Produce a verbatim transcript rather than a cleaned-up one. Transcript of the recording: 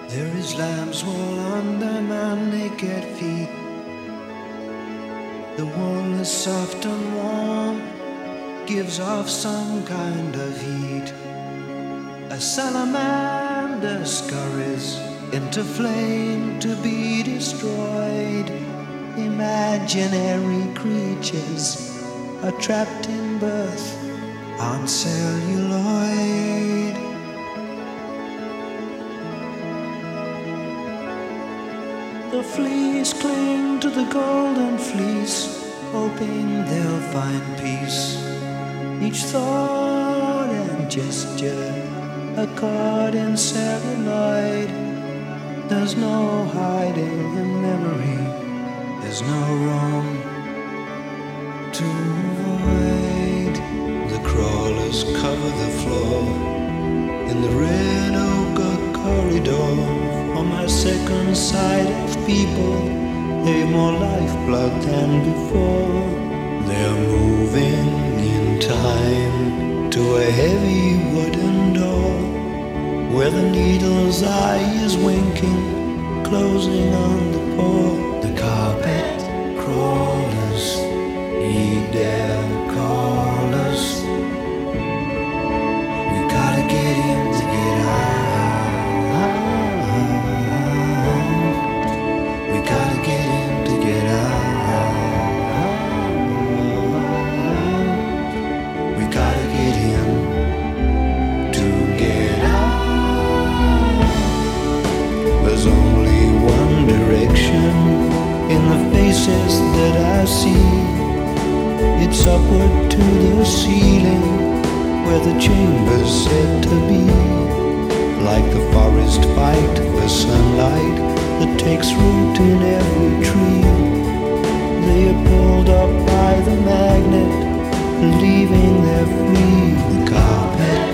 There is lamb's wool under my naked feet. The wool is soft and warm, gives off some kind of heat. A salamander scurries into flame to be destroyed. Imaginary creatures are trapped in birth on celluloid. The fleas cling to the golden fleece, hoping they'll find peace. Each thought and gesture a chord in celluloid. There's no hiding in memory, there's no room to avoid. The crawlers cover the floor in the red ochre corridor. On my second sight of people, they've more lifeblood than before. They're moving in time to a heavy wooden door, where the needle's eye is winking, closing on the pore. The carpet crawlers heed their callers. We gotta get him to get out. We gotta get him to get out. We gotta get him to get out. There's only one direction in the faces that I see. It's upward to the ceiling, where the chamber's said to be. Like the forest fight for sunlight that takes root in every tree. They are pulled up by the magnet, leaving their free. The carpet